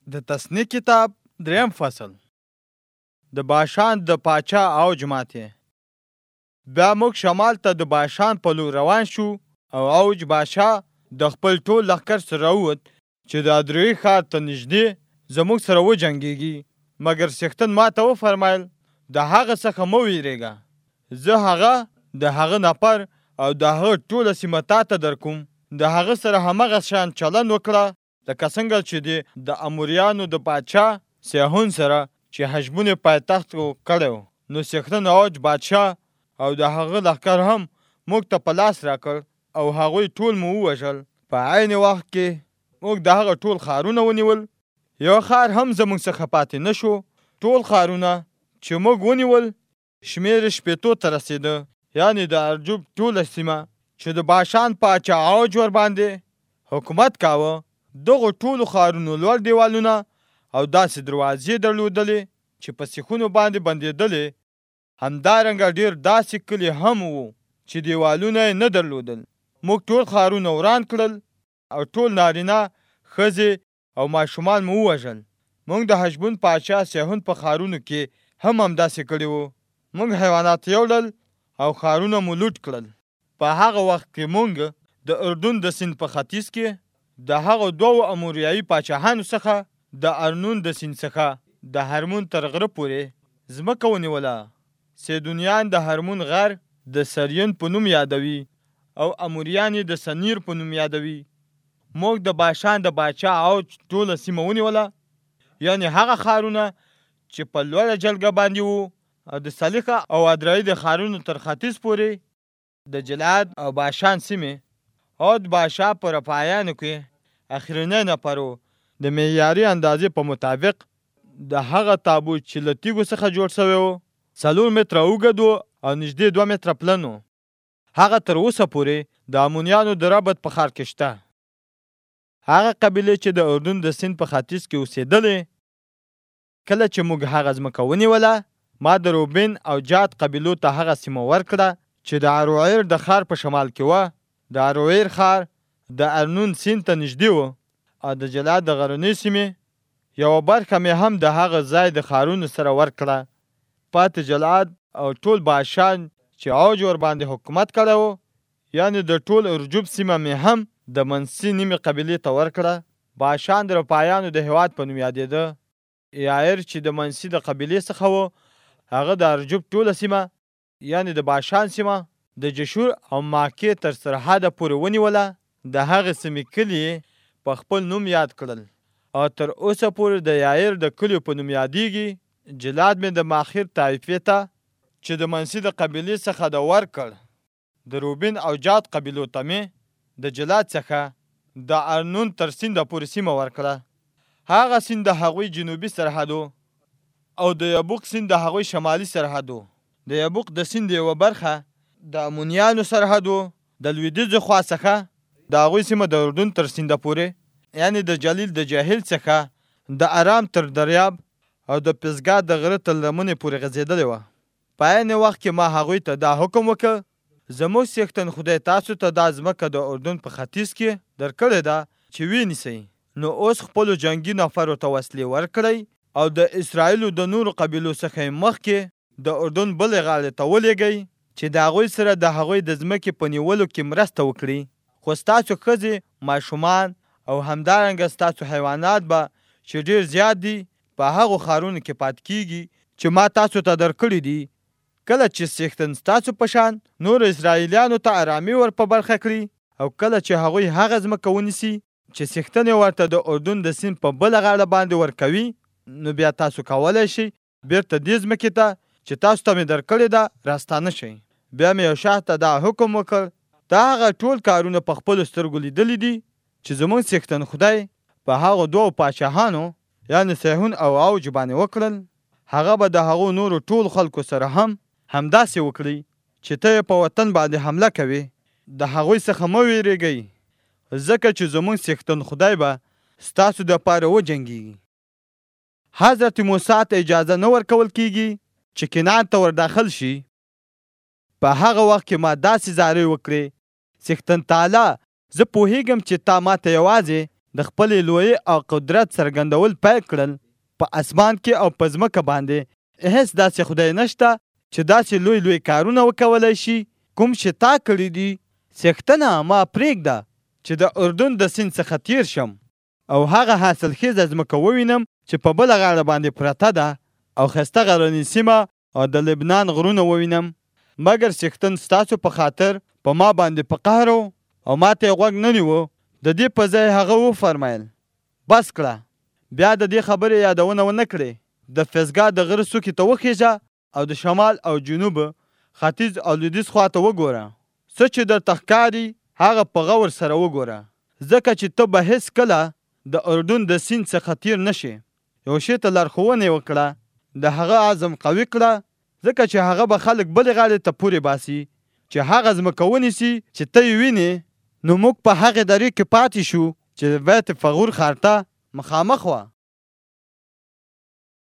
د تثنیه کتاب 3 فصل. د باشان د پاچا اوج ماتې. بیا موږ شمال ته د باشان په لور روان شو او اوج بادشاه د خپل ټول لښکر سره ووت چې د ادرعي ښار ته نږدې زموږ سره وجنګېږي. مګر څښتن ما ته وفرمایل د هغه څخه مه ویرېږه. زه هغه د هغه نفر او د هغه ټوله سیمه تا ته درکوم. د هغه سره همغه شان چلند وکړه لکه څنګه چې د اموریانو د پاچا سیحون سره چې حشبون پایتخت کړی و. نو څښتن اوج بادشاه او د هغه لښکر هم موږ ته په لاس راکړ او هغوی ټول مو ووژل. په عین وخت کې موږ د هغه ټول ښارونه ونیول. یو ښار هم زموږ څخه پاتې نه شو. ټول ښارونه چې موږ ونیول شمېر 80 ته رسېده، یعنې د ارجوب ټوله سیمه چې د باشان پاچا اوج ور باندې حکومت کاوه. دغو ټولو ښارونو لوړ دیوالونه او داسې دروازې درلودلې چې په سیخونو باندې بندېدلې. همدارنګه ډېر داسې کلي هم وو چې دیوالونه یې نه درلودل. موږ ټول ښارونه وران کړل او ټول نارینه، ښځې او ماشومان مو ووژل. موږ د حشبون پاچا سیحون په ښارونو کې هم همداسې کړي وو. موږ حیوانات یوړل او ښارونه مو لوټ کړل. په هغه وخت کې موږ د اردن د سیند په ختیځ کې د هغو 2 اموریایي پاچاهانو څخه د ارنون د سیند څخه د هرمون تر غره پورې ځمکه ونیوله. سیدونیان د هرمون غر د سریون په نوم یادوي او اموریان د سنیر په نوم یادوي. موږ د باشان د باچا اوج ټوله سیمه ونیوله، یعنې هغه ښارونه چې په لوړه جلګه باندې وو او د سلیخه او ادرعي د ښارونو تر ختیځ پورې د جلاد او باشان سیمې. او د باشا په رفایانو کې اخرنی نفر و. د معیاري اندازې په مطابق د هغه تابوت چې له تیږو څخه جوړ شوی و 4 متره اوږد و او نږدې 2 متره پلن و. هغه تر اوسه پورې د امونیانو د ربط په ښار کې شته. هغه قبیلې چې د اردن د سیند په ختیځ کې اوسېدلې، کله چې موږ هغه ځمکه ونیوله، ما د روبین او جاد قبیلو ته هغه سیمه ورکړه چې د اروعیر د ښار په شمال کې وه. د اروعیر ښار د ارنون سیند ته نږدې و او د جلاد د غرنۍ سیمې یوه برخه مې هم د هغه ځای د ښارونو سره ورکړه. پاتې جلاد او ټول باشان چې اوج ور باندې حکومت کړی و، یعنې د ټول ارجوب سیمه مې هم د منسي نیمې قبیلې ته ورکړه. باشان د رفایانو د هېواد په نوم یادېده. یایر چې د منسي د قبیلې څخه و، هغه د ارجوب ټوله سیمه یعنې د باشان سیمه د جشور او ماکې تر سرحده پورې ونیوله. د هغې سیمې کلي په خپل نوم یاد کړل او تر اوسه پورې د یایر د کلیو په نوم یادېږي. جلاد مې د ماخیر طایفې ته چې د منسي د قبیلې څخه د ورکړ. د روبین او جاد قبیلو ته مې د جلاد څخه د ارنون تر سینده پورې سیمه ورکړه. هغه سیند د هغوی جنوبي سرحدو او د یبوق سیند د هغوی شمالي سرحدو. د یبوق د سیند یوه برخه د امونیانو سرحدو د لویدیځو خوا څخه د هغوی سیمه د اردن تر سینده پورې، یعنې د جلیل د جاهل څخه د ارام تر دریاب او د پسګا د غره تر لمنې پورې غځېدلې وه. په عین وخت کې ما هغوی ته دا حکم وکړ: زموږ څښتن خدای تاسو ته دا ځمکه د اردن په ختیځ کې درکړې ده چې وینیسئ. نو اوس خپلو جنګي نفرو ته وسلې ورکړئ او د اسرائیلو د نورو قبیلو څخه مخکې د اردن بلې غاړې ته ولېږئ چې د هغوی سره د هغوی د ځمکې په نیولو کې مرسته وکړي. خو ستاسو ښځې، ماشومان او همدارنګه ستاسو حیوانات به چې ډېر زیات دي په هغو ښارونو کې پاتې کېږي چې ما تاسو ته درکړي دي. کله چې څښتن ستاسو په شان نور اسرائیلیانو ته ارامي ور په برخه کړي او کله چې هغوی هغه ځمکه ونیسي چې څښتن یې ورته د اردن د سیند په بله غاړه باندې ورکوي، نو بیا تاسو کولی شئ بیرته دې ځمکې ته چې تاسو ته مې درکړې ده راستانه شئ. بیا مې یو شاه ته دا حکم وکړ: دا هغه ټول کارونه په خپلو سترګو لیدلي دي چې زموږ څښتن خدای په هغو 2 پاچاهانو یعنې سیحون او اوج باندې وکړل. هغه به د هغو نورو ټول خلکو سره هم همداسې وکړي چې ته په وطن باندې حمله کوي. د هغوی څخه مه ویرېږئ، ځکه چې زموږ څښتن خدای به ستاسو دپاره وجنګېږي. حضرت موسی ته اجازه نه ورکول کېږي چې کنعان ته ور داخل شي. په هغه وخت کې ما داسې زارۍ وکړې: څښتن تعالی، زه پوهیږم چې تا ما ته یوازې د خپلې لویۍ او قدرت څرګندول پیل کړل. په اسمان کې او په ځمکه باندې هیڅ داسې خدای نشته چې داسې لوی لوی کارونه وکولی شي کوم چې تا کړي دي. څښتنه ما پرېږده چې د اردن د سیند څخه تیر شم او هغه حاصلخیزه ځمکه ووینم چې په بله غاړه باندې پرته ده او ښایسته غرنۍ سیمه او د لبنان غرونه ووینم. مګر څښتن ستاسو په خاطر په ما باندې په قهر او ما ته یې غوږ نه نیوه. د دې په ځای هغه وفرمایل بس کړه، بیا د دې خبرې یادونه ونه کړې. د فسګا د غره څوکې ته وخیژه او د شمال او جنوب، ختیځ او لویدیځ خواته وګوره. څه چې درته ښکاري هغه په غور سره وګوره، ځکه چې ته به هیڅ کله د اردن د سیند څخه تیر نشې. یو شي ته لارښوونه وکړه، د هغه عزم قوي کړه، ځکه چې هغه به خلک بلې غاړې ته پورې باسي چې هغه ځمکه ونیسي چې ته یې وینې. نو موږ په هغې درې کې پاتې شو چې د بیت فغور ښار ته مخامخ وه.